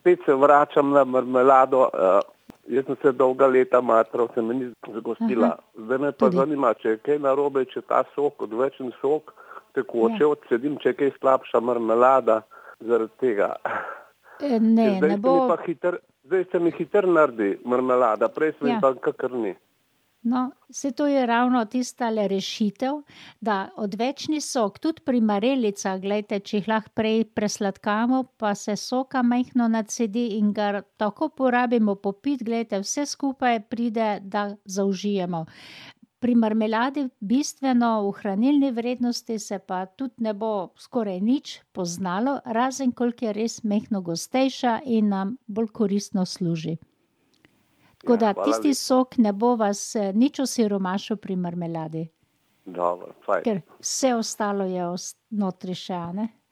spet se vračam na marmelado. Jaz sem se dolga leta matral, se mi ni zgostila. Zdaj me pa zanima, če je kaj narobe, če ta sok, odvečen sok, tekoče odsedim, če je kaj slabša marmelada zaradi tega. Ne bo. Zdaj se mi hiter naredi marmelada, prej se mi pa kakor ni. No, se to je ravno tistale rešitev, da odvečni sok, tudi pri marelicah, glejte, če jih lahko prej presladkamo, pa se soka majhno nacedi in ga tako porabimo popiti, glejte, vse skupaj pride, da zaužijemo. Pri marmeladi bistveno v hranilni vrednosti se pa tudi ne bo skoraj nič poznalo, razen koliko je res majhno gostejša in nam bolj koristno služi. Tako da tisti sok ne bo vas nič osiromašil pri marmeladi. Dobro, fajn. Ker vse ostalo je notri še, ne?